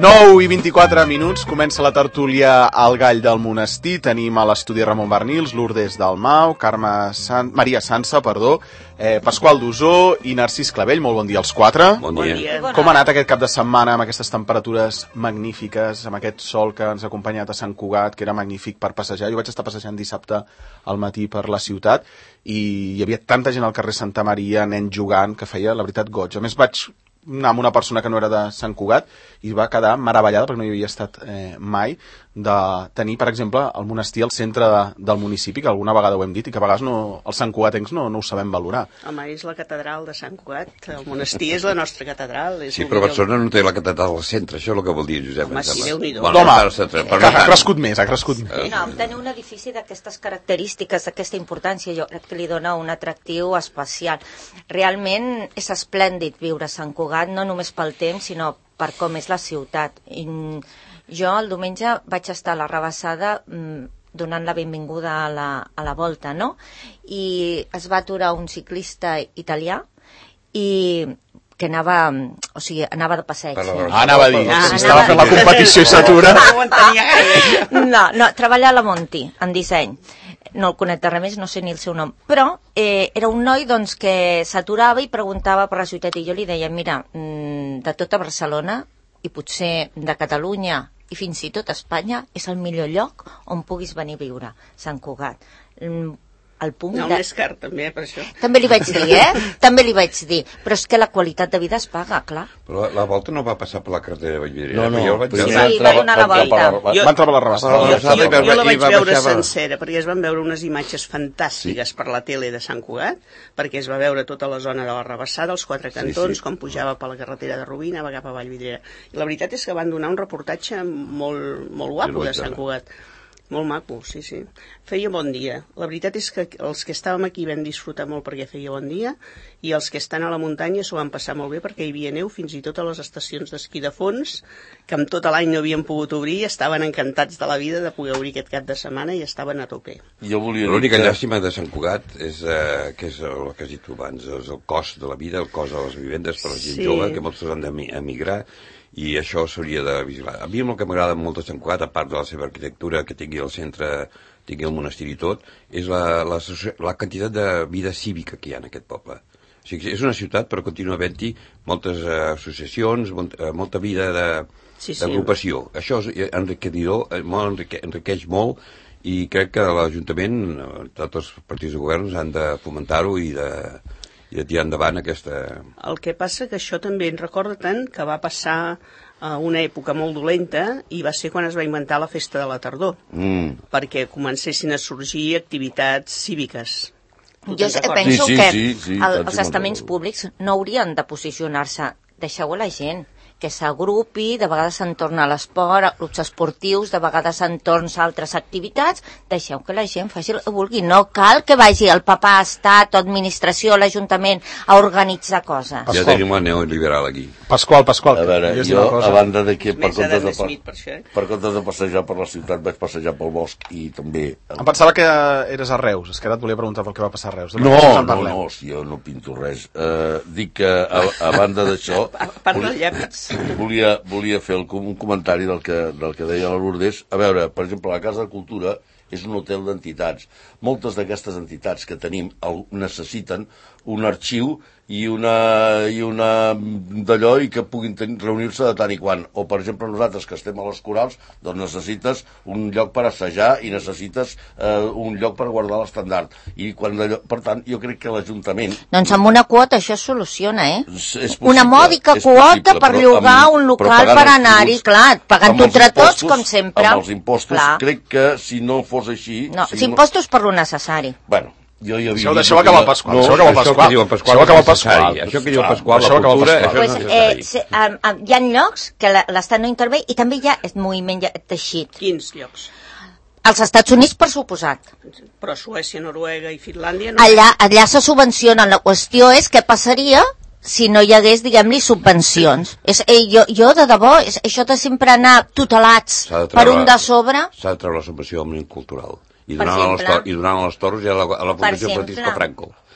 9:24, comença la tertúlia al Gall del Monestir. Tenim a l'estudi Ramon Bernils, Lourdes Dalmau, Maria Sansa, Pasqual Dusó i Narcís Clavell. Molt bon dia als quatre. Bon dia. Com ha anat aquest cap de setmana amb aquestes temperatures magnífiques, amb aquest sol que ens ha acompanyat a Sant Cugat, que era magnífic per passejar? Jo vaig estar passejant dissabte al matí per la ciutat i hi havia tanta gent al carrer Santa Maria, nens jugant, que feia, la veritat, goig. A més, vaig anar amb una persona que no era de Sant Cugat i va quedar meravellada, perquè no hi havia estat mai, de tenir, per exemple, el monestir al centre del municipi, que alguna vegada ho hem dit, i que a vegades els santcugatencs no ho sabem valorar. Home, és la catedral de Sant Cugat. El monestir és la nostra catedral. Sí, però Barcelona no té la catedral al centre, això és el que vol dir, Josep. Home, sí, Déu-n'hi-do. Home, ha crescut més. No, tenir un edifici d'aquestes característiques, d'aquesta importància, jo crec que li dona un atractiu especial. Realment és esplèndid viure a Sant Cugat, no només pel temps, sinó per com és la ciutat. Jo el diumenge vaig estar a la Rabassada donant la benvinguda a la volta, no? I es va aturar un ciclista italià i que anava de passeig. Anava a dir, si estava fent la competició i s'atura. No, treballa a la Monti, en disseny. No el conec de res més, no sé ni el seu nom. Però era un noi doncs, que s'aturava i preguntava per la ciutat. I jo li deia, mira, de tota Barcelona i potser de Catalunya i fins i tot Espanya és el millor lloc on puguis venir a viure, Sant Cugat. El punt no, més car, també, per això. També li vaig dir, També li vaig dir. Però és que la qualitat de vida es paga, clar. Però la volta no va passar per la carretera de Vallvidrera. No. Sí, va donar la volta. Va entrar per la Rabassada. Jo la vaig veure sencera, perquè es van veure unes imatges fantàstiques per la tele de Sant Cugat, perquè es va veure tota la zona de la Rabassada, els quatre cantons, com pujava per la carretera de Rubina, va cap a Vallvidrera. I la veritat és que van donar un reportatge molt guapo de Sant Cugat. Molt maco, sí. Feia bon dia. La veritat és que els que estàvem aquí vam disfrutar molt perquè feia bon dia i els que estan a la muntanya s'ho van passar molt bé perquè hi havia neu fins i tot a les estacions d'esquí de fons, que amb tot l'any no havien pogut obrir i estaven encantats de la vida de poder obrir aquest cap de setmana i estaven a tope. L'única llàstima de Sant Cugat és que és el que has dit tu abans, és el cost de la vida, el cost de les vivendes per la gent jove, que molts han d'emigrar, i això s'hauria de vigilar. A mi el que m'agrada molt de Sant Cugat, a part de la seva arquitectura, que tingui el centre, tingui el monestir i tot, és la quantitat de vida cívica que hi ha en aquest poble. O sigui, és una ciutat, però continua havent-hi moltes associacions, molta vida d'agrupació. Això és enriquidor, enriqueix molt, i crec que l'Ajuntament, tots els partits de govern, han de fomentar-ho i de tirar endavant aquesta... El que passa que això també ens recorda tant que va passar una època molt dolenta i va ser quan es va inventar la festa de la tardor, perquè comencessin a sorgir activitats cíviques. Jo penso que els estaments públics no haurien de posicionar-se, deixeu a la gent que s'agrupi, de vegades entorn a l'esport, a grups esportius, de vegades entorn a altres activitats, deixeu que la gent faci el que vulgui. No cal que vagi el papà, estat o administració, l'Ajuntament, a organitzar coses. Ja tenim una neoliberal aquí. Pasqual. A veure, jo, a banda de que per compte de passejar per la ciutat, vaig passejar pel bosc i també... Em pensava que eres a Reus, és que ara et volia preguntar pel que va passar a Reus. No, si jo no pinto res. Dic que a banda d'això... Parla de llàpits. Volia fer un comentari del que deia la Lourdes. A veure, per exemple, la Casa de Cultura és un hotel d'entitats. Moltes d'aquestes entitats que tenim necessiten un arxiu i una d'allò i que puguin reunir-se de tant i quan. O, per exemple, nosaltres que estem a les corals, doncs necessites un lloc per assajar i necessites un lloc per guardar l'estandard. I per tant, jo crec que l'Ajuntament... Doncs amb una quota això es soluciona, una mòdica quota per llogar un local per anar-hi, clar, pagant-ho entre tots, com sempre. Amb els impostos, crec que si no fos així... No, els impostos per lo necessari. Bueno, Això acaba el Pasqual. Això que diu el Pasqual, la cultura, això és necessari. Hi ha llocs que l'Estat no intervé i també hi ha el moviment teixit. Quins llocs? Als Estats Units, per suposat. Però Suècia, Noruega i Finlàndia... Allà se subvencionen. La qüestió és què passaria si no hi hagués, diguem-li, subvencions. Jo, de debò, això de sempre anar tutelats per un de sobre... S'ha de treure la subvenció al moviment cultural. I donant a les Torres i a la Fundació Francisco Franco.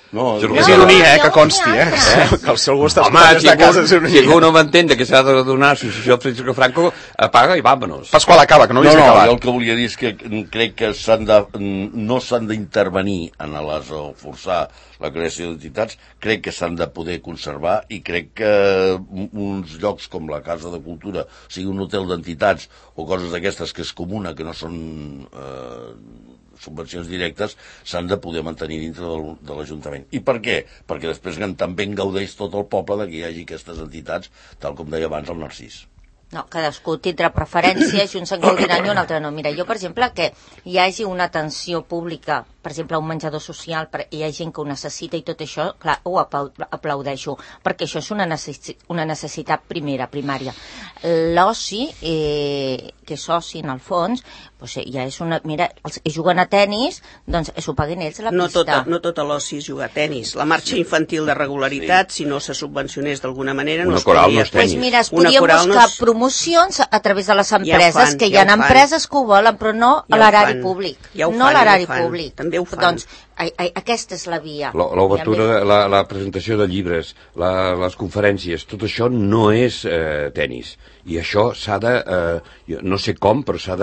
No, és ironia, que consti, que el seu gust home, si algú no m'entén que s'ha de donar associació a Francisco Franco, apaga i vámonos. Pasqual, acaba, que no havies acabat. Jo el que volia dir és que crec que no s'han d'intervenir en o forçar la creació d'entitats, crec que s'han de poder conservar i crec que uns llocs com la Casa de Cultura, sigui un hotel d'entitats o coses d'aquestes que és comuna, que no són subvencions directes, s'han de poder mantenir dintre de l'Ajuntament. I per què? Perquè després també en gaudeix tot el poble de que hi hagi aquestes entitats, tal com deia abans el Narcís. No, cadascú tindrà preferències i uns en gaudiran i un altre no. Mira, jo, per exemple, que hi hagi una atenció pública, per exemple, un menjador social, hi ha gent que ho necessita i tot això, clar, ho aplaudeixo, perquè això és una necessitat primària. L'oci, que és oci, en el fons, doncs ja és una... Mira, els que juguen a tennis, doncs s'ho paguen ells a la pista. No tota l'oci és jugar a tennis. La marxa infantil de regularitat, si no se subvencionés d'alguna manera, no es podria... Doncs mira, es podien buscar promocions a través de les empreses, que hi ha empreses que ho volen, però no a l'erari públic. No a l'erari públic. També ho fan. Doncs aquesta és la via. L'obertura, la presentació de llibres, les conferències, tot això no és tenis. I això s'ha de, no sé com, però s'ha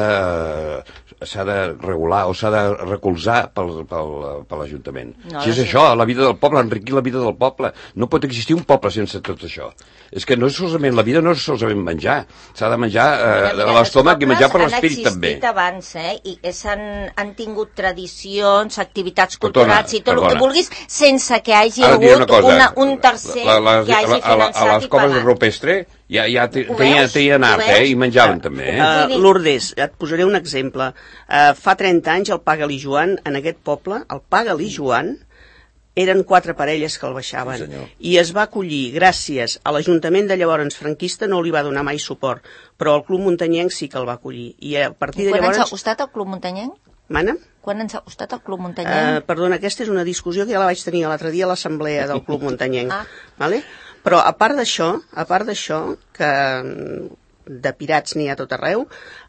de regular o s'ha de recolzar per l'Ajuntament. Si és això, la vida del poble, enriquir la vida del poble. No pot existir un poble sense tot això. És que no és solament, la vida no és solament menjar. S'ha de menjar l'estómac i menjar per l'esperit també. Han existit abans, i han tingut tradicions, activitats culturals i tot el que vulguis, sense que hagi hagut un tercer que hagi finançat i pagat. A les coves de Rupestre ja tenien art, i menjaven també. Lourdes, et posaré un exemple. Fa 30 anys el Paga-li Joan, en aquest poble, el Paga-li Joan, eren 4 parelles que el baixaven. I es va acollir, gràcies a l'Ajuntament de llavors franquista, no li va donar mai suport, però el Club Muntanyenc sí que el va acollir. I a partir de llavors... Quan ens ha costat el Club Muntanyenc? Mana? Quan ens ha costat el Club Muntanyenc? Perdona, aquesta és una discussió que ja la vaig tenir l'altre dia a l'assemblea del Club Muntanyenc. Vale? Però a part d'això, que de pirats n'hi ha tot arreu,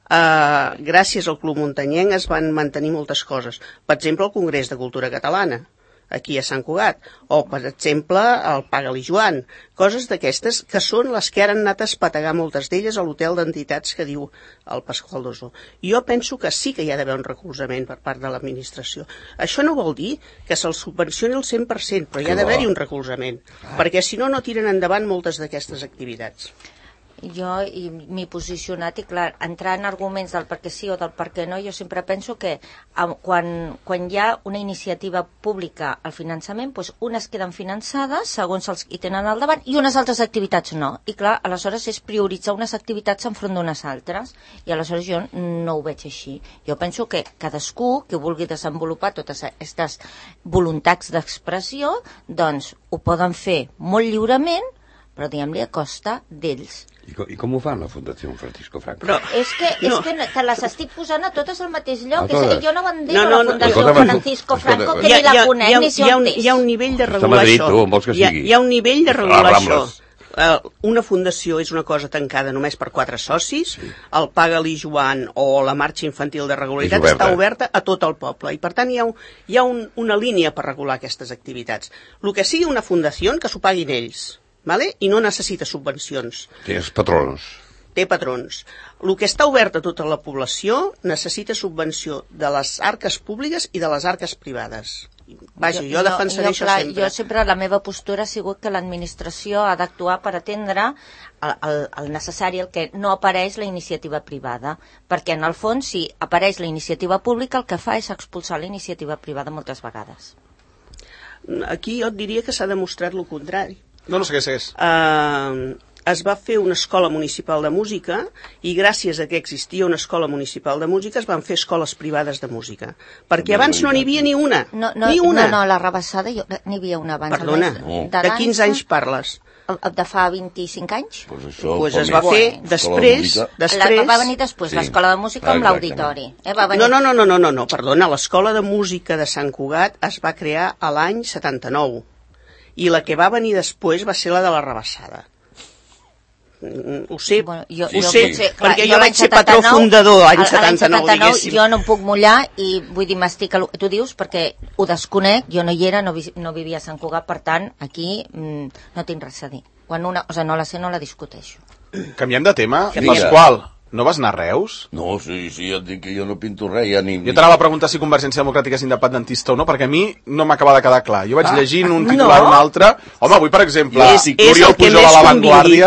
gràcies al Club Muntanyenc es van mantenir moltes coses. Per exemple, el Congrés de Cultura Catalana, aquí a Sant Cugat, o, per exemple, el Paga-li Joan, coses d'aquestes que són les que ara han anat a espategar moltes d'elles a l'hotel d'entitats que diu el Pasqual Dosó. Jo penso que sí que hi ha d'haver un recolzament per part de l'administració. Això no vol dir que se'l subvencioni el 100%, però hi ha d'haver-hi un recolzament, perquè si no, no tiren endavant moltes d'aquestes activitats. Jo m'he posicionat i, clar, entrar en arguments del per què sí o del per què no, jo sempre penso que quan hi ha una iniciativa pública al finançament, doncs unes queden finançades segons els que hi tenen al davant i unes altres activitats no. I, clar, aleshores és prioritzar unes activitats enfront d'unes altres. I aleshores jo no ho veig així. Jo penso que cadascú que vulgui desenvolupar totes aquestes voluntats d'expressió, doncs ho poden fer molt lliurement, però diguem-li a costa d'ells. I com ho fan la Fundació Francisco Franco? Però és que te les estic posant a totes al mateix lloc. Jo no bandero la Fundació Francisco Franco, que ni la conec ni si on és. Hi ha un nivell de regular això. Hi ha un nivell de regular això. Una fundació és una cosa tancada només per 4 socis, el Paga-li Joan o la marxa infantil de regularitat està oberta a tot el poble, i per tant hi ha una línia per regular aquestes activitats. El que sigui una fundació, que s'ho paguin ells, vale? I no necessita subvencions. Té patrons. Té patrons. El que està obert a tota la població necessita subvenció de les arques públiques i de les arques privades. Vaja, jo defensaré això sempre. Jo sempre, la meva postura ha sigut que l'administració ha d'actuar per atendre el necessari, el que no apareix la iniciativa privada, perquè en el fons, si apareix la iniciativa pública, el que fa és expulsar la iniciativa privada moltes vegades. Aquí jo et diria que s'ha demostrat el contrari. No, segueix. Es va fer una escola municipal de música i gràcies a que existia una escola municipal de música es van fer escoles privades de música. Perquè abans no n'hi havia ni una. Ni una. No, la Rabassada n'hi havia una abans. Perdona, de quins anys parles? De fa 25 anys? Pues es va fer després. Va venir després, l'escola de música amb l'auditori. No, perdona, l'escola de música de Sant Cugat es va crear a l'any 79 i la que va venir després va ser la de la Rabassada. ho sé, Bueno, perquè jo vaig ser patró fundador l'any 79, diguéssim. Jo no em puc mullar i vull dir, m'estic... Tu dius perquè ho desconec, jo no hi era, no vivia a Sant Cugat, per tant, aquí no tinc res a dir. Quan no la sé, no la discuteixo. Canviem de tema. Pasqual, no vas anar a Reus? No, sí, jo et dic que jo no pinto res, ja ni... Jo t'anava a preguntar si Convergència Democràtica és independentista o no, perquè a mi no m'acaba de quedar clar. Jo vaig llegint un titular o un altre. Home, avui, per exemple, l'Oriol Pujol a La Vanguardia...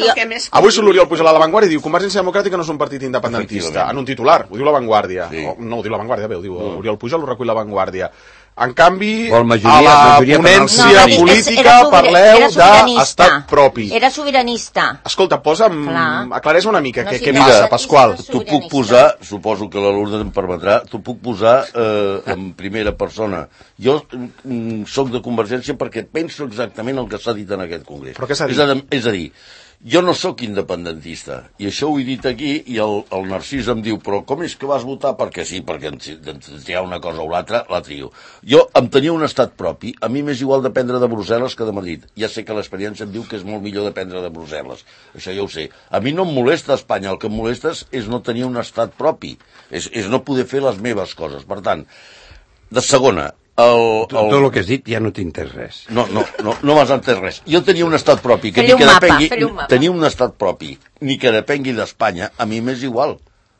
Avui surt l'Oriol Pujol a La Vanguardia i diu Convergència Democràtica no és un partit independentista. En un titular, ho diu La Vanguardia. No ho diu La Vanguardia, bé, ho diu Oriol Pujol, ho recull La Vanguardia. En canvi, a la ponència política parleu d'estat propi. Era sobiranista. Escolta, aclareix una mica què passa, Pasqual. T'ho puc posar, suposo que la Lourdes em permetrà, t'ho puc posar en primera persona. Jo soc de Convergència perquè penso exactament el que s'ha dit en aquest congrés. Però què s'ha dit? És a dir, jo no sóc independentista, i això ho he dit aquí, i el Narcís em diu, però com és que vas votar? Perquè sí, perquè hi ha una cosa o l'altra, la trio. Jo em tenia un estat propi, a mi m'és igual dependre de Brussel·les que de Madrid. Ja sé que l'experiència em diu que és molt millor dependre de Brussel·les, això ja ho sé. A mi no em molesta Espanya, el que em molesta és no tenir un estat propi, és no poder fer les meves coses. Per tant, de segona, tot el que has dit ja no t'entès res. No m'has entès res. Jo tenia un estat propi, que ni que depengui, tenia un estat propi, ni que depengui d'Espanya, a mi m'és igual.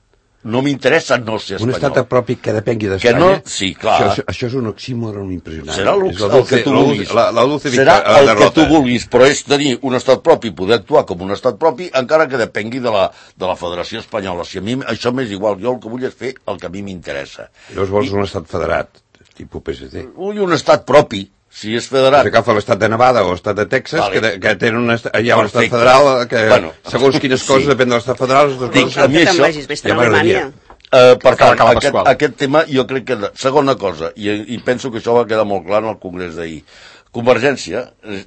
No m'interessa no ser espanyol. Un estat propi que depengui d'Espanya? Sí, clar. Això és un oxímoron impressionant. Serà el que tu vulguis. Serà el que tu vulguis, però és tenir un estat propi, poder actuar com un estat propi, encara que depengui de la Federació Espanyola. Si a mi això m'és igual, jo el que vull és fer el que a mi m'interessa. Llavors vols un estat federat? Tipus PSC. Vull un estat propi, si és federat. Si agafa l'estat de Nevada o l'estat de Texas, que tenen hi ha un estat federal que, segons quines coses, depèn de l'estat federal... A mi això... Ja m'agradaria. Per tant, aquest tema, jo crec que... Segona cosa, i penso que això va quedar molt clar en el congrés d'ahir. Convergència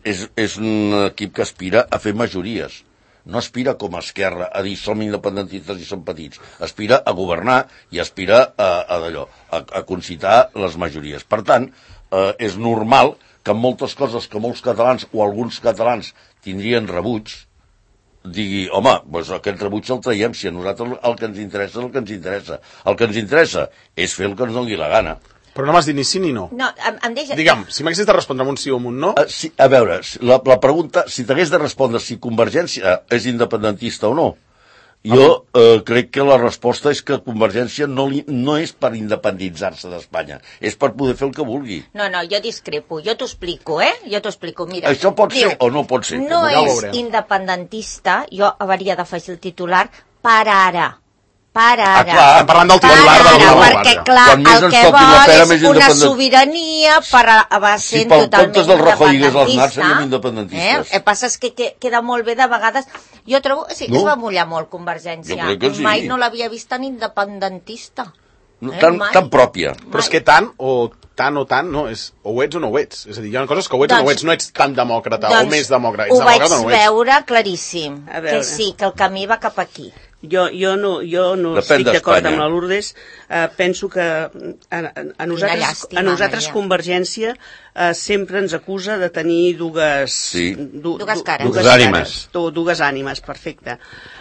és un equip que aspira a fer majories. No aspira com a Esquerra a dir som independentistes i som petits. Aspira a governar i aspira a concitar les majories. Per tant, és normal que en moltes coses que molts catalans o alguns catalans tindrien rebuig, digui, home, doncs aquest rebuig el traiem, si a nosaltres el que ens interessa és el que ens interessa. El que ens interessa és fer el que ens doni la gana. Però no m'has dit ni sí ni no. No, em deixa... Digue'm, si m'haguessis de respondre amb un sí o amb un no... A veure, la pregunta, si t'hagués de respondre si Convergència és independentista o no, jo crec que la resposta és que Convergència no és per independitzar-se d'Espanya, és per poder fer el que vulgui. No, jo discrepo, jo t'ho explico, Jo t'ho explico, mira. Això pot ser o no pot ser. No és independentista, jo hauria d'afegir el titular per ara. Clar, estem parlant del titular de la perquè, clar, el que vol és una sobirania per ser totalment independentista. El que passa és que queda molt bé de vegades. Jo trobo... Sí, es va mullar molt Convergència. Mai no l'havia vist tan independentista. Tan pròpia. Però és que tant, no, és o ho ets o no ho ets. És a dir, hi ha coses que ho ets o no ho ets, no ets tan demòcrata o més demòcrata. Ho vaig veure claríssim, que sí, que el camí va cap aquí. Jo no estic d'acord amb la Lourdes. Penso que a nosaltres Convergència sempre ens acusa de tenir dues cares. Dues ànimes, perfecte.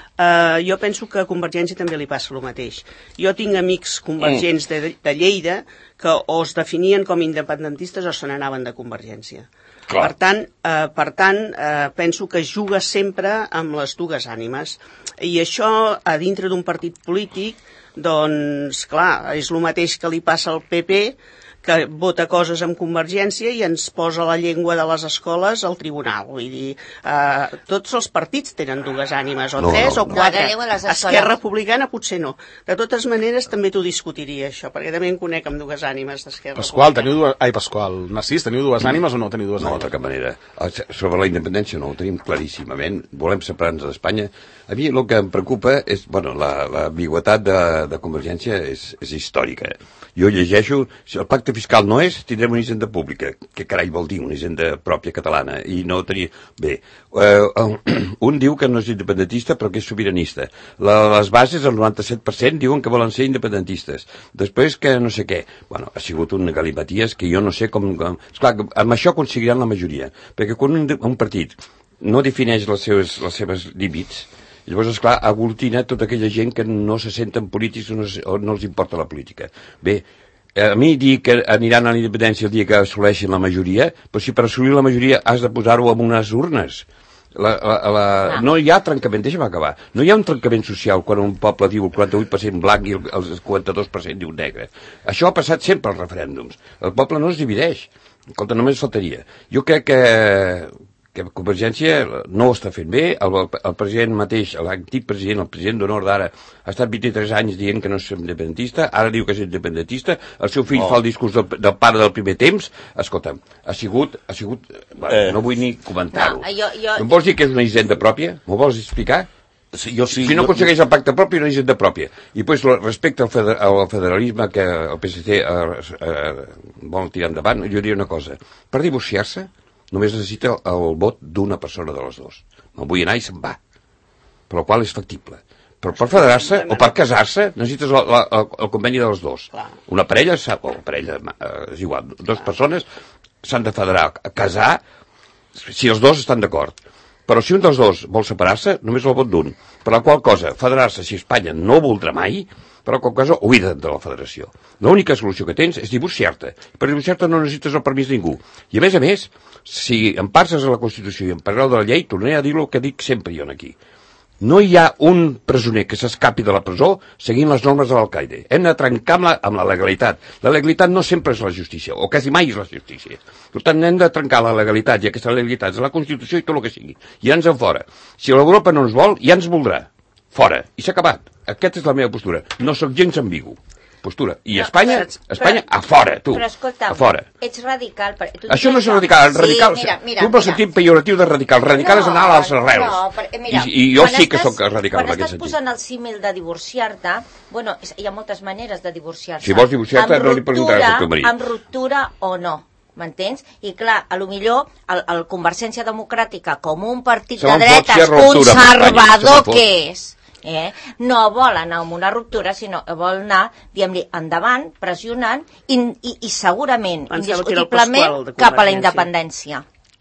Jo penso que a Convergència també li passa el mateix. Jo tinc amics convergents de Lleida que o es definien com independentistes o se n'anaven de Convergència. Per tant, penso que juga sempre amb les dues ànimes. I això, a dintre d'un partit polític, doncs, clar, és el mateix que li passa al PP, que vota coses amb Convergència i ens posa la llengua de les escoles al tribunal. Vull dir, tots els partits tenen dues ànimes, o tres o quatre. Esquerra Republicana potser no. De totes maneres, també t'ho discutiria, això, perquè també em conec amb dues ànimes d'Esquerra Pasqual, Narcís, teniu dues ànimes o no teniu dues ànimes? No, de cap manera. Sobre la independència no, ho tenim claríssimament. Volem separar-nos d'Espanya. A mi el que em preocupa és, l'ambigüitat de Convergència és històrica. Jo llegeixo, si el pacte fiscal no és, tindrem una hisenda pública. Què carai vol dir una hisenda pròpia catalana? I no tenir... Bé, un diu que no és independentista però que és sobiranista. Les bases, el 97%, diuen que volen ser independentistes. Després que no sé què. Bueno, ha sigut un galimaties que jo no sé com... Esclar, amb això aconseguiran la majoria. Perquè quan un partit no defineix les seves límits, llavors, esclar, aglutina tota aquella gent que no se senten polítics o no els importa la política. Bé, a mi dir que aniran a la independència el dia que assoleixin la majoria, però si per assolir la majoria has de posar-ho en unes urnes. No hi ha trencament, deixa'm acabar, no hi ha un trencament social quan un poble diu el 48% blanc i el 42% diu negre. Això ha passat sempre als referèndums. El poble no es divideix. Escolta, només faltaria. Jo crec que Convergència no ho està fent bé. El president mateix, l'antic president, el president d'honor d'ara, ha estat 23 anys dient que no és independentista, ara diu que és independentista, el seu fill fa el discurs del pare del primer temps. Escolta'm, ha sigut no vull ni comentar-ho. No em vols dir que és una hisenda pròpia? M'ho vols explicar? Si no aconsegueix el pacte propi, no és hisenda pròpia. I després, respecte al federalisme que el PSC vol tirar endavant, jo diria una cosa. Per divorciar-se, només necessita el vot d'una persona de les dues. Me'n vull anar i se'n va. Per la qual és factible. Però per federar-se o per casar-se necessites el conveni de les dues. Una parella, és igual, dues persones s'han de federar, casar, si els dos estan d'acord. Però si un dels dos vol separar-se, només el vot d'un. Per la qual cosa, federar-se, si Espanya no voldrà mai, però en qualsevol cas oblida't de la federació. L'única solució que tens és divorciar-te. Per divorciar-te no necessites el permís de ningú. I a més, si em passes a la Constitució i em parleu de la llei, tornaré a dir el que dic sempre jo aquí. No hi ha un presoner que s'escapi de la presó seguint les normes de l'Alcaide. Hem de trencar amb la legalitat. La legalitat no sempre és la justícia, o quasi mai és la justícia. Per tant, hem de trencar la legalitat, i aquesta legalitat és la Constitució i tot el que sigui. I ja ens en fora. Si l'Europa no ens vol, ja ens voldrà. Fora. I s'ha acabat. Aquesta és la meva postura. No sóc gens ambigu. Postura. I Espanya, a fora, tu. Però escolta, a fora. Ets radical. Això no és radical. Tu vols sentir pejoratiu de radical. Radical és anar a les arrels. I jo sí que sóc radical en aquest sentit. Quan estàs posant el símil de divorciar-te, bueno, hi ha moltes maneres de divorciar-se. Si vols divorciar-te, no li preguntaràs al teu marit. Amb ruptura o no. M'entens? I clar, a lo millor el Convergència Democràtica, com un partit de dretes conservador que és, no vol anar amb una ruptura, sinó vol anar, diguem-li, endavant, pressionant i segurament, indiscutiblement, cap a la independència.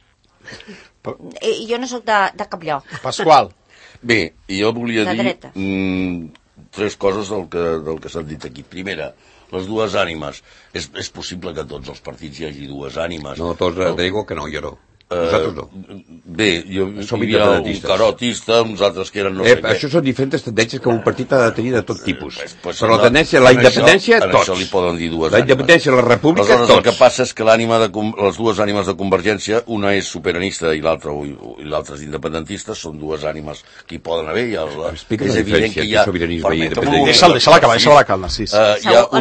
Jo no sóc de cap lloc. Pasqual. Bé, jo volia dir tres coses del que s'han dit aquí. Primera, les dues ànimes. És possible que a tots els partits hi hagi dues ànimes. No, tots, digo que no, jo no. Nosaltres no. Bé, hi havia un carotista, uns altres que eren no sé què. Això són diferents tendències que un partit ha de tenir de tot tipus. Però la tendència, la independència, tots. Això li poden dir dues ànimes. La independència, la república, tots. El que passa és que les dues ànimes de Convergència, una és sobiranista i l'altra és independentista, són dues ànimes que hi poden haver. És evident que hi ha... Deixa-la acabar, Narcís. Hi ha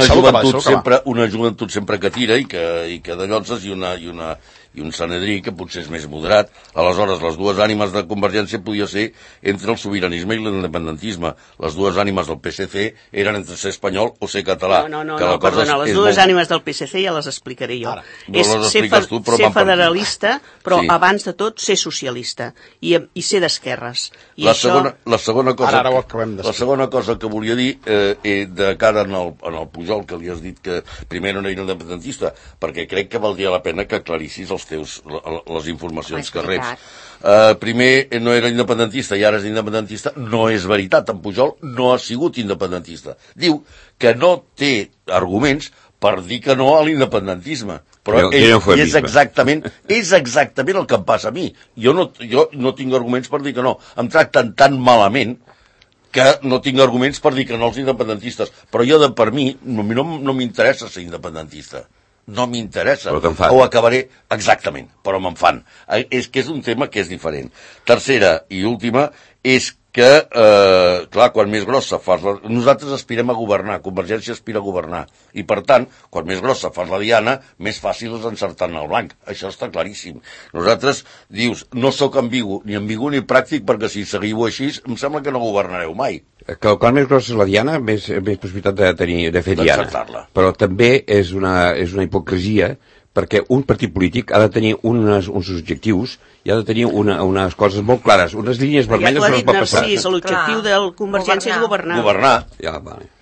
una joventut sempre que tira i que de llotzes i un Sanedrí que potser és més moderat. Aleshores, les dues ànimes de Convergència podia ser entre el sobiranisme i l'independentisme. Les dues ànimes del PSC eren entre ser espanyol o ser català. No, perdona, les dues ànimes del PSC ja les explicaré jo. És ser federalista, però abans de tot ser socialista i ser d'esquerres. La segona cosa que volia dir, de cara en el Pujol, que li has dit que primer no era independentista, perquè crec que valdria la pena que aclarissis les informacions que reps. Primer no era independentista i ara és independentista. No és veritat, en Pujol no ha sigut independentista. Diu que no té arguments per dir que no a l'independentisme. Però és exactament el que em passa a mi. Jo no tinc arguments per dir que no. Em tracten tan malament que no tinc arguments per dir que no als independentistes. Però jo, per mi, no m'interessa ser independentista. No m'interessa, ho acabaré exactament, però me'n fan. És que és un tema que és diferent. Tercera i última és que, clar, quan més grossa fas la... Nosaltres aspirem a governar, Convergència aspira a governar, i per tant, quan més grossa fas la diana, més fàcil és encertar en el blanc. Això està claríssim. Nosaltres, dius, no sóc ambigu ni pràctic, perquè si seguiu així, em sembla que no governareu mai. Que quan més grossa és la diana, més possibilitat de fer diana. Però també és una hipocresia, perquè un partit polític ha de tenir uns objectius i ha de tenir unes coses molt clares, unes línies vermelles que no es pot passar. Narcís, l'objectiu del Convergència és governar. Governar. Ja, vale.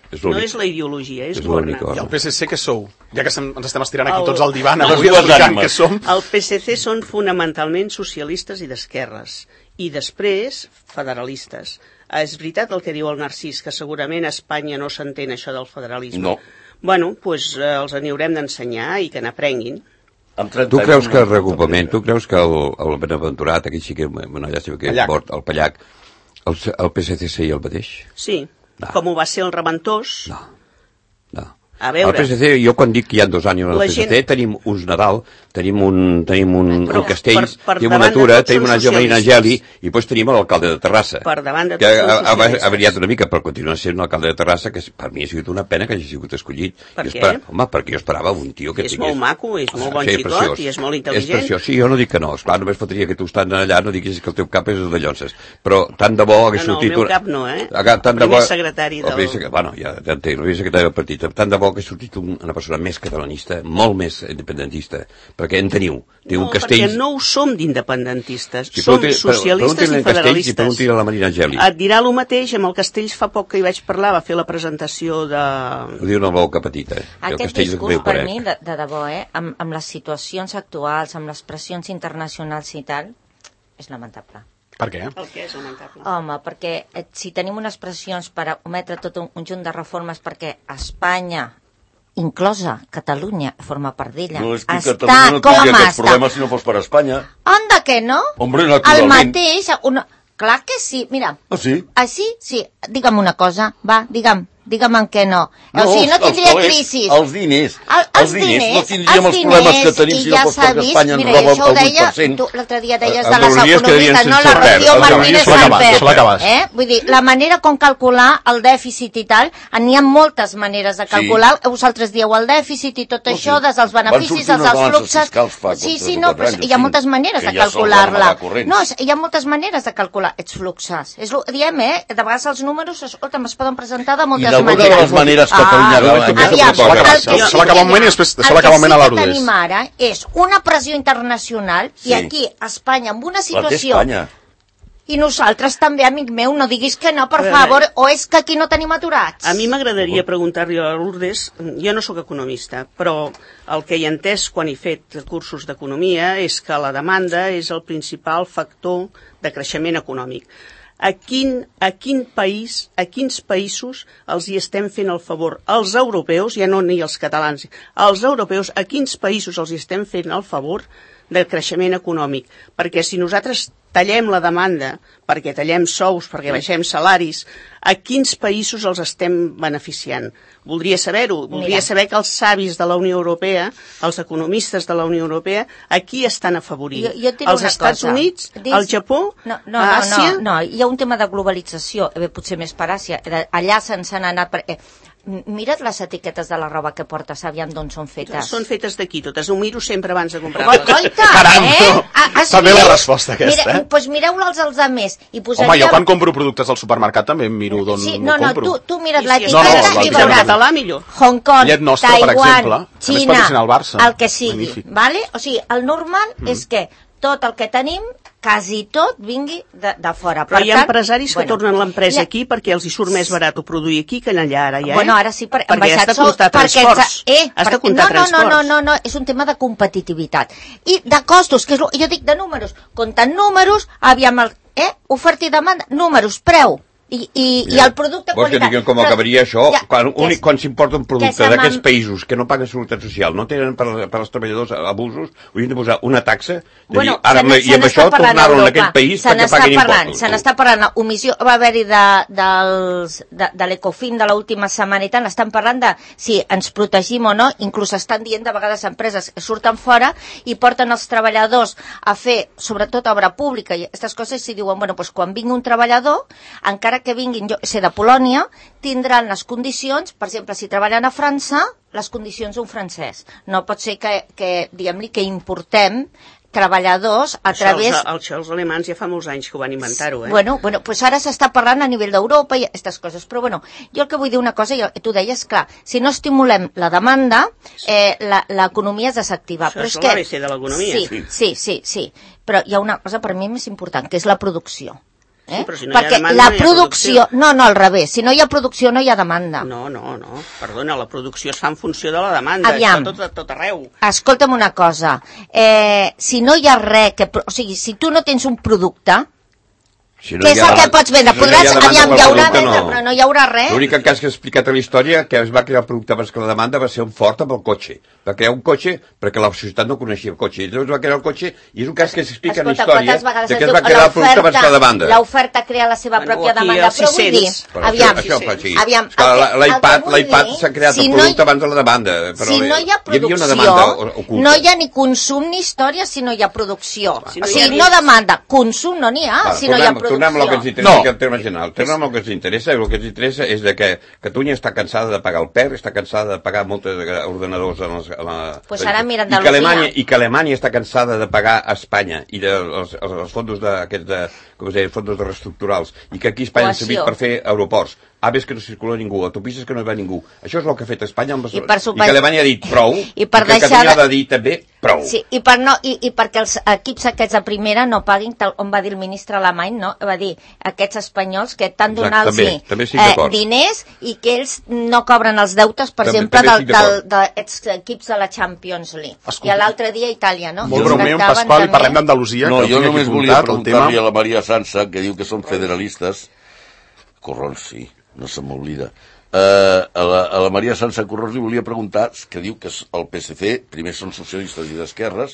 No és la ideologia, és governar. I el PSC què sou? Ja que ens estem estirant aquí tots al divan avui explicant què som. El PSC són fonamentalment socialistes i d'esquerres, i després federalistes. És veritat el que diu el Narcís, que segurament a Espanya no s'entén això del federalisme. No. Bueno, doncs els n'haurem d'ensenyar i que n'aprenguin. Tu creus que el reagrupament, tu creus que el Benaventurat, aquí sí que una llàstima que el Pallac, el PSC seria el mateix? Sí, com ho va ser el Reventós. No. A veure... El PSC, jo quan dic que hi ha 2 anys al PSC, tenim uns Nadal, tenim un Castells, tenim una Tura, tenim una Marina Geli, i després tenim l'alcalde de Terrassa. Per davant de tots són socialistes. Ha variat una mica, però continua sent l'alcalde de Terrassa, que per mi ha sigut una pena que hagi sigut escollit. Per què? Home, perquè jo esperava un tio que tingués... És molt maco, és molt bon xicot i és molt intel·ligent. És preciós, sí, jo no dic que no, esclar, només fotria que tu estant allà no diguis que el teu cap és de Llonses, però tant de bo hagués sortit... No, el meu cap no, el primer secretari del... Bueno, ja t'entenc, el primer secretari del partit, tant de bo hagués sortit una persona més catalanista, molt més independentista, perquè en teniu. No, perquè no ho som d'independentistes, som socialistes i federalistes. I pregunti a la Marina Geli. Et dirà el mateix, amb el Castells fa poc que hi vaig parlar, va fer la presentació de... Ho diu una boca petita. Aquest discurs per mi, de debò, amb les situacions actuals, amb les pressions internacionals i tal, és lamentable. Per què? El que és lamentable? Home, perquè si tenim unes pressions per ometre tot un conjunt de reformes perquè Espanya, inclosa Catalunya, forma part d'ella, no, és que Catalunya no tindria aquests problemes si no fos per Espanya. Onda que no? Hombre, naturalment. El mateix... Clar que sí, mira. Ah, sí? Sí. Digue'm una cosa, va, digue'm en què no. O sigui, no tindria crisi. Els diners. Els diners. No tindríem els problemes que tenim si no fos perquè Espanya ens roba el 8%. L'altre dia deies de les economistes, no? La Rocío Martínez Sampere. Vull dir, la manera com calcular el dèficit i tal, n'hi ha moltes maneres de calcular. Vosaltres dieu el dèficit i tot això, des dels beneficis, des dels fluxes. Sí, no, però hi ha moltes maneres de calcular-la. No, hi ha moltes maneres de calcular aquests fluxes. Diem, de vegades els números, escolta'm, es poden presentar de moltes maneres. De les maneres Catalunya se l'acaba un moment i després se l'acaba un moment a l'Arudés. El que sí que tenim ara és una pressió internacional i aquí Espanya amb una situació i nosaltres també, amic meu, no diguis que no, per favor, o és que aquí no tenim aturats. A mi m'agradaria preguntar-li a Lourdes, jo no sóc economista, però el que he entès quan he fet cursos d'economia és que la demanda és el principal factor de creixement econòmic. A quins països els hi estem fent el favor? Els europeus, ja no ni els catalans, els europeus, a quins països els hi estem fent el favor del creixement econòmic? Perquè si nosaltres tallem la demanda, perquè tallem sous, perquè baixem salaris, a quins països els estem beneficiant? Voldria saber-ho. Voldria saber que els savis de la Unió Europea, els economistes de la Unió Europea, aquí estan afavorint. Els Estats Units, el Japó, Àsia... No, hi ha un tema de globalització, potser més per Àsia. Allà se'n han anat... Mira't les etiquetes de la roba que portes, aviam d'on són fetes. Són fetes d'aquí, totes. Ho miro sempre abans de comprar-les. Caram, està bé la resposta aquesta, Doncs mireu-les als altres. Home, jo quan compro productes al supermercat també miro d'on ho compro. Tu mira't l'etiqueta i veuràs. Català, millor. Hong Kong, Taiwan, Xina, el que sigui. O sigui, el normal és que tot el que tenim, quasi tot, vingui de fora. Però hi ha empresaris que tornen l'empresa aquí perquè els hi surt més barat ho produir aquí que allà ara, ja, Bueno, ara sí, perquè has de comptar transports. Has de comptar transports. No, és un tema de competitivitat. I de costos, que és jo dic de números. Comptant números, aviam oferta i demanda, números, preu. I el producte qualitat. Vols que diguem com acabaria això? Quan s'importa un producte d'aquests països que no paguen seguretat social, no tenen per als treballadors abusos, haurien de posar una taxa i amb això tornar-ho en aquell país perquè paguin impostos. Se n'està parlant, omissió, va haver-hi de l'Ecofin de l'última setmana i tant, estan parlant de si ens protegim o no, inclús estan dient de vegades empreses que surten fora i porten els treballadors a fer, sobretot obra pública i aquestes coses, i diuen, bueno, doncs quan vingui un treballador, encara que vinguin, jo sé, de Polònia, tindran les condicions, per exemple, si treballen a França, les condicions d'un francès. No pot ser que diguem-li, que importem treballadors a través... Això els alemans ja fa molts anys que ho van inventar-ho, Bueno, doncs ara s'està parlant a nivell d'Europa i aquestes coses, però bueno, jo el que vull dir una cosa, tu deies, clar, si no estimulem la demanda, l'economia es desactiva. Això és l'ABC de l'economia. Sí, però hi ha una cosa per mi més important, que és la producció. Sí, però si no hi ha Perquè demanda, la no hi ha producció... No, al revés. Si no hi ha producció, no hi ha demanda. No. Perdona, la producció es fa en funció de la demanda. Aviam. Això tot arreu. Escolta'm una cosa. Si no hi ha res... O sigui, si tu no tens un producte... Si no què és el que pots vendre? Podràs, aviam, hi haurà venda, però no hi haurà res. L'únic cas que he explicat a la història que es va crear el producte abans que la demanda va ser un Ford amb el cotxe. Va crear un cotxe perquè la societat no coneixia el cotxe. I llavors va crear el cotxe i és un cas que s'explica en la història de que es va crear el producte abans que la demanda. L'oferta crea la seva pròpia demanda, però vull dir... Aviam, l'iPad s'ha creat el producte abans de la demanda. Si no hi ha producció, no hi ha ni consum ni història si no hi ha producció. O sigui, no demanda, consum no n'hi ha si no hi ha producció. Tornem a lo que ens interessa, que el tema general. Tornem a lo que ens interessa, i el que ens interessa és de que Catalunya està cansada de pagar el PER, està cansada de pagar molts ordenadors pues ara mira Andalusia. I que Alemanya està cansada de pagar a Espanya i els fons fons de reestructurals, i que aquí a Espanya han servit per fer aeroports, aves que no circula ningú, autopistes que no hi va ningú. Això és el que ha fet Espanya amb i que Alemanya ha dit prou, i que Catalunya ha de dir també prou. Sí, i perquè els equips aquests de primera no paguin, tal com va dir el ministre alemany, no? Va dir, aquests espanyols que t'han donat diners i que ells no cobren els deutes, per exemple, d'aquests equips de la Champions League. I l'altre dia Itàlia, no? Molt breument, Pasqual, i parlem d'Andalusia. No, jo només volia preguntar-li a la Maria Sansa, que diu que són federalistes, Corrons, sí, no se m'oblida. A la Maria Sansa Corrons li volia preguntar, que diu que el PSC, primer són socialistes i d'esquerres,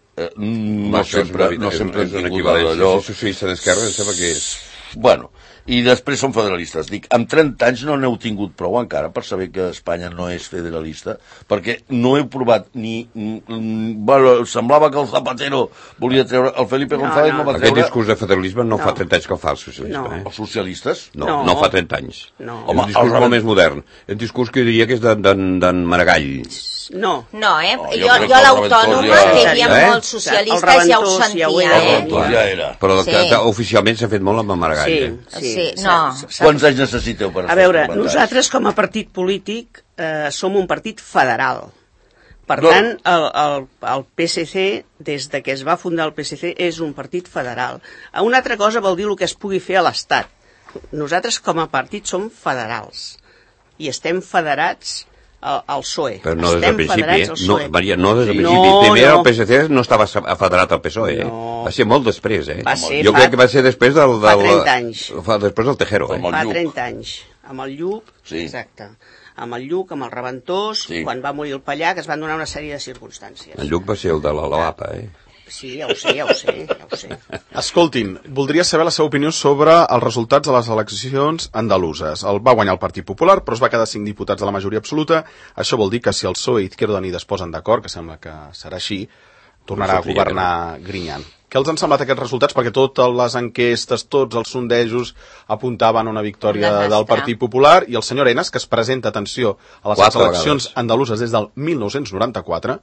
no sempre han tingut allò... Si socialista d'esquerres, sembla que és... Bueno, i després són federalistes. Dic, amb 30 anys no n'heu tingut prou encara per saber que Espanya no és federalista, perquè no heu provat ni... Bueno, semblava que el Zapatero volia treure... El Felipe González no va treure... Aquest discurs de federalisme no fa 30 anys que el fa el socialista. Els socialistes? No fa 30 anys. Home, és un discurs molt més modern. El discurs que jo diria que és d'en Maragall. No, jo l'autònoma, que hi havia molts socialistes, ja ho sentia, Però oficialment s'ha fet molt amb el Maragall. Sí, no. Quants anys necessiteu per fer? A veure, nosaltres com a partit polític som un partit federal. Per tant, el PSC, des de que es va fundar el PSC, és un partit federal. Una altra cosa vol dir el que es pugui fer a l'Estat. Nosaltres com a partit som federals i estem federats al PSOE. Però no des del principi, Maria, no des del principi. Primer el PSC no estava federat al PSOE, va ser molt després, Jo crec que va ser després del... Fa 30 anys. Després del Tejero, Fa 30 anys. Amb el Lluc, exacte. Amb el Lluc, amb el Reventós, quan va morir el Pallà, que es van donar una sèrie de circumstàncies. El Lluc va ser el de la Loapa, Sí, ja ho sé. Escoltin, voldria saber la seva opinió sobre els resultats de les eleccions andaluses. El va guanyar el Partit Popular, però es va quedar 5 diputats de la majoria absoluta. Això vol dir que si el PSOE i Izquierda Unida es posen d'acord, que sembla que serà així, tornarà a governar Griñán. Què els han semblat aquests resultats? Perquè totes les enquestes, tots els sondejos apuntaven a una victòria del Partit Popular, i el senyor Enas, que es presenta, atenció, a les eleccions andaluses des del 1994,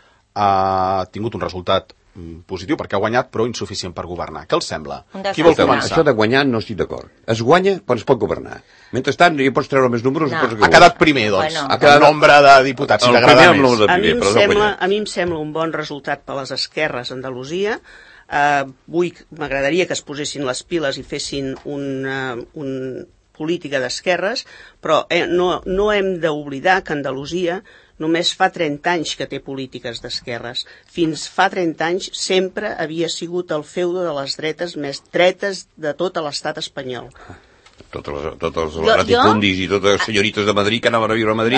ha tingut un resultat positiu, perquè ha guanyat, però insuficient per governar. Què els sembla? Qui vol començar? Això de guanyar no estic d'acord. Es guanya quan es pot governar. Mentrestant, ja pots treure més números... Ha quedat primer, doncs. Ha quedat nombre de diputats, si t'agrada més. A mi em sembla un bon resultat per les esquerres a Andalusia. M'agradaria que es posessin les piles i fessin una política d'esquerres, però no hem d'oblidar que Andalusia només fa 30 anys que té polítiques d'esquerres. Fins fa 30 anys sempre havia sigut el feudo de les dretes més dretes de tot l'estat espanyol. Tots els latifundis i totes les senyorites de Madrid que anaven a viure a Madrid.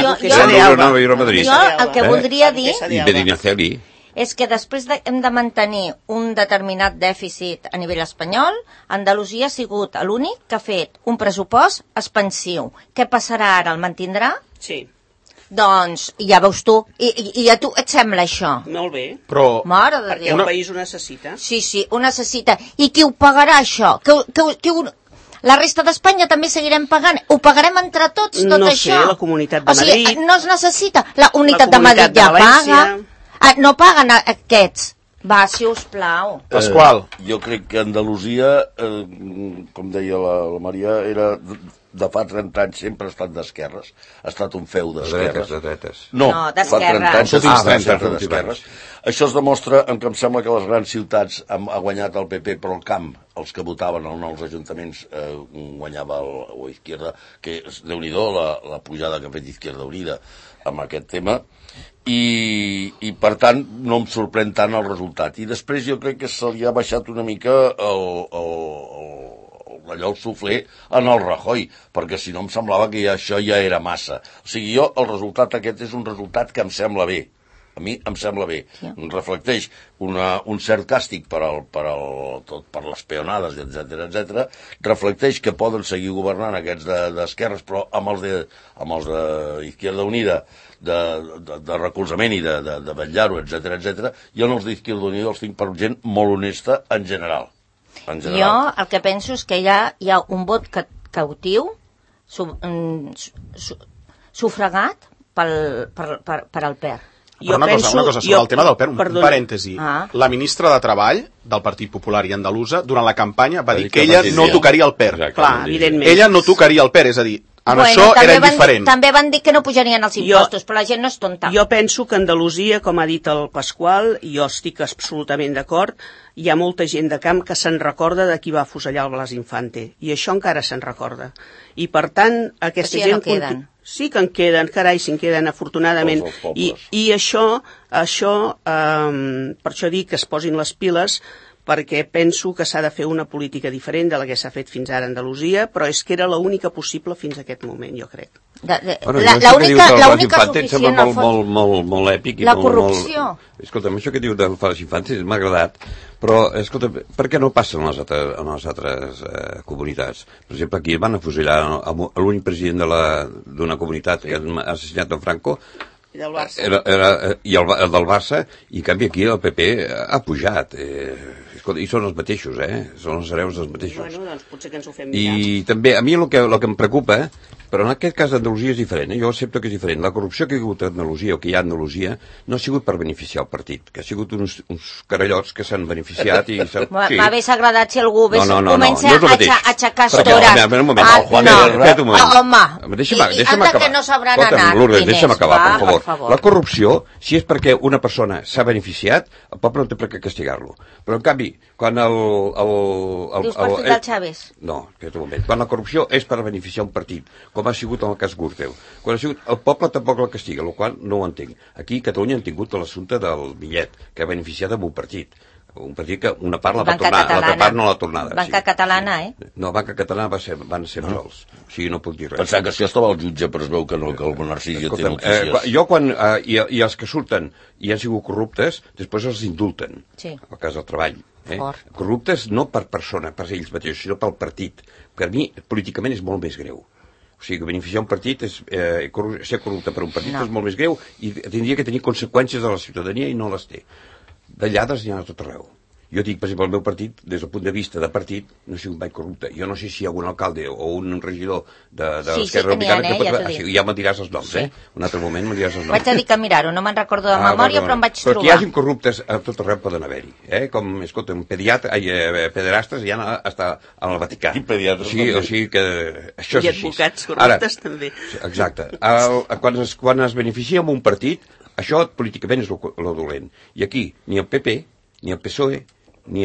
Jo el que voldria dir és que després hem de mantenir un determinat dèficit a nivell espanyol. Andalusia ha sigut l'únic que ha fet un pressupost expansiu. Què passarà ara? El mantindrà? Sí. Doncs ja veus tu, i a tu et sembla això? Molt bé. Però... Perquè el país ho necessita. Sí, ho necessita. I qui ho pagarà, això? La resta d'Espanya també seguirem pagant? Ho pagarem entre tots, tot això? No sé, la Comunitat de Madrid... O sigui, no es necessita. La Unitat de Madrid ja paga. No paguen aquests. Va, si us plau. Pasqual. Jo crec que Andalusia, com deia la Maria, era de fa 30 anys sempre ha estat d'esquerres, ha estat un feu d'esquerres. De dretes. No, fa 30 anys ha estat d'esquerres. Això es demostra en que em sembla que les grans ciutats ha guanyat el PP, però el camp, els que votaven als ajuntaments, guanyava o Izquierda, que Déu-n'hi-do la pujada que ha fet Izquierda Unida amb aquest tema, i per tant no em sorprèn tant el resultat. I després jo crec que se li ha baixat una mica allò el suflé en el Rajoy, perquè si no em semblava que això ja era massa. O sigui, el resultat aquest és un resultat que em sembla bé. A mi em sembla bé. Reflecteix un cert càstig per les peonades, etc. Reflecteix que poden seguir governant aquests d'esquerres, però amb els d'Izquierda Unida, de recolzament i de vetllar-ho, etc. I en els d'Izquierda Unida els tinc per gent molt honesta en general. Jo el que penso és que hi ha un vot cautiu sufragat per al PER. Però una cosa, sobre el tema del PER, un parèntesi. La ministra de Treball del Partit Popular i Andalusa, durant la campanya, va dir que ella no tocaria el PER. Clar, evidentment. Ella no tocaria el PER, és a dir, en això era indiferent. També van dir que no pujarien els impostos, però la gent no és tonta. Jo penso que Andalusia, com ha dit el Pasqual, i jo estic absolutament d'acord, hi ha molta gent de camp que se'n recorda de qui va afusellar el Blas Infante, i això encara se'n recorda. I per tant, aquesta gent... Sí que en queden, carai, si en queden, afortunadament. I això, per això dic que es posin les piles, perquè penso que s'ha de fer una política diferent de la que s'ha fet fins ara a Andalusia, però és que era l'única possible fins a aquest moment, jo crec. L'única suficient, al fons... Molt èpic. La corrupció. Escolta'm, això que diu de les infants m'ha agradat, però, escolta, per què no passa en les altres comunitats? Per exemple, aquí van afusellar l'únic president d'una comunitat que ha assassinat en Franco, i del Barça. I el del Barça, i en canvi aquí el PP ha pujat. I són els mateixos, són els hereus dels mateixos. Bueno, doncs potser que ens ho fem mirar. I també, a mi el que em preocupa, però en aquest cas d'Andalusia és diferent, jo accepto que és diferent. La corrupció que hi ha hagut a Andalusia, o que hi ha a Andalusia, no ha sigut per beneficiar el partit, que ha sigut uns carallots que s'han beneficiat i... M'hagués agradat si algú comença a aixecar estores. Un moment, home, deixa'm acabar. Que no s'hauran anat diners. Deixa'm acabar, per favor. La corrupció, si és perquè una persona s'ha beneficiat, el poble no té per què castigar-lo. Però, en canvi, quan Dius partit del Chávez? No, aquest moment. Quan la corrupció és per beneficiar un partit, com ha sigut en el cas Gürtel. Quan ha sigut, el poble tampoc la castiga, el qual no ho entenc. Aquí a Catalunya han tingut l'assumpte del bitllet, que ha beneficiat amb un partit que una part la va tornar, l'altra part no l'ha tornada. Banca Catalana, No, Banca Catalana van ser resolts. O sigui, no puc dir res. Pensant que si estava el jutge, però es veu que no, que el Narcís ja té notícies. Jo quan... I els que surten i han sigut corruptes, després els indulten. Sí. Al cas del treball. Corruptes no per persona, per ells mateixos, sinó pel partit. Per mi, políticament, és molt més greu. O sigui, que beneficiar un partit, ser corrupte per un partit és molt més greu i tindria que tenir conseqüències a la ciutadania i no les té. De lladres n'hi ha a tot arreu. Jo dic, per exemple, el meu partit, des del punt de vista de partit, no ha sigut mai corrupte. Jo no sé si hi ha algun alcalde o un regidor d'Esquerra Republicana que ja me'n diràs els noms, Un altre moment me'n diràs els noms. Vaig dedicar a mirar-ho, no me'n recordo de memòria, però em vaig trobar. Però que hi hagin corruptes a tot arreu poden haver-hi. Com, escolta, pederastres ja està al Vaticà. I pediatres també. O sigui que això és així. I advocats corruptes també. Exacte. Quan es beneficia amb un partit, això políticament és lo dolent. I aquí, ni el PP, ni el PSOE, ni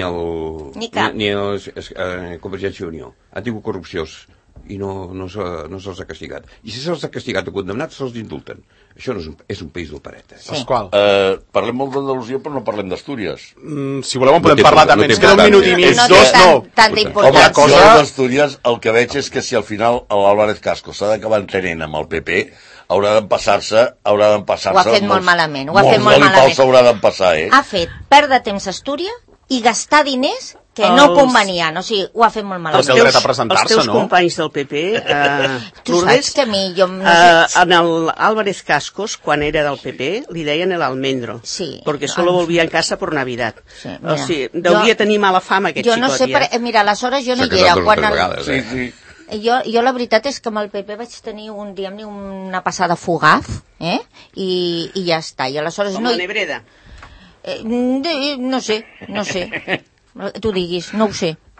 Convergència i Unió han tingut corrupcions i no se'ls ha castigat. I si se'ls ha castigat o condemnat, se'ls indulten. Això no és un país d'opereta. Pasqual. Parlem molt d'Andalusia, però no parlem d'Astúries. Si voleu en podem parlar també. Ens queda un minut i mig, dos, no. Home, cosa d'Astúries, el que veig és que si al final l'Álvarez Casco s'ha d'acabar entenent amb el PP, haurà d'empassar-se... Ho ha fet molt malament. Molts s'haurà d'empassar, Ha fet perdre temps a Astúries i gastar diners que no convenien, o sigui, ho ha fet molt malament. Els teus companys del PP, tu saps que a mi... En Álvarez Cascos, quan era del PP, li deien el almendro, perquè solo volvia en casa per Navidad. O sigui, deuria tenir mala fama aquest xicot. Jo no sé, mira, aleshores jo no hi era. Jo la veritat és que amb el PP vaig tenir una passada fugaz, i ja està. I aleshores com la Nebreda. No sé. Tu diguis, no ho sé.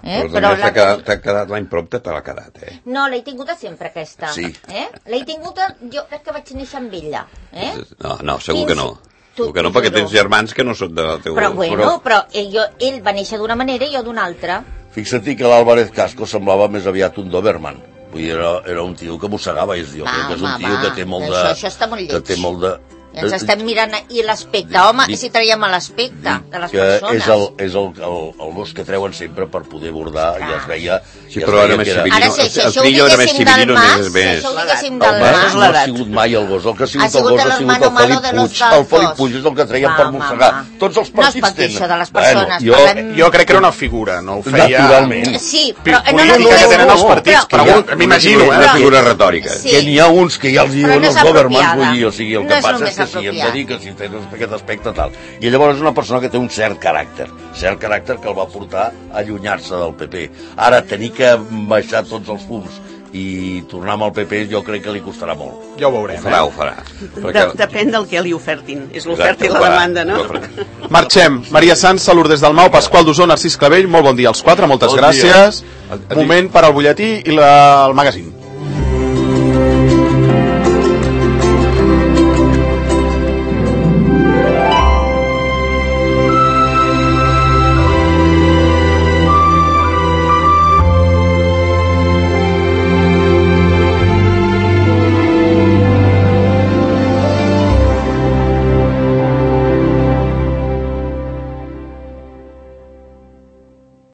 Però t'ha quedat la impronta, te l'ha quedat, No, l'he tinguda sempre, aquesta. Sí. L'he tinguda, jo crec que vaig néixer amb ella. No, segur que no. Segur que no, perquè tens germans que no són de la teva... Però ell va néixer d'una manera i jo d'una altra. Fixa't que l'Álvarez Casco semblava més aviat un Doberman. Vull dir, era un tio que mossegava, jo crec que és un tio que té molt de... Això està molt lleig. Que té molt de... I ens estem mirant i l'aspecte, home, si traiem l'aspecte de les persones. És el gos que treuen sempre per poder bordar, ja es veia... Sí, però ara més civilino. Ara, si això ho diguéssim del Mas, si això ho diguéssim del Mas... No ha sigut mai el gos, el que ha sigut el gos ha sigut el Felip Puig. El Felip Puig és el que treien per mossegar. Tots els partits tenen... No es pot dir això de les persones. Jo crec que era una figura, no ho feia... Naturalment. Sí, però... Política que tenen els partits, m'imagino, una figura retòrica. Que n'hi ha uns que ja els diuen els Dobermans, vull dir, o sigui, el que passa és que sí, hem de dir que si tens aquest aspecte tal. I llavors és una persona que té un cert caràcter que el va portar a allunyar-se del PP. Ara, tenir que baixar tots els fums i tornar amb el PP jo crec que li costarà molt. Ja ho veurem. Ho farà. Depèn del que li ofertin. És l'oferta i la demanda, no? Marxem. Maria Sanz, Lourdes Dalmau, Pasqual Dusó, Narcís Clavell, molt bon dia als quatre, moltes gràcies. Moment per al butlletí i el magazín.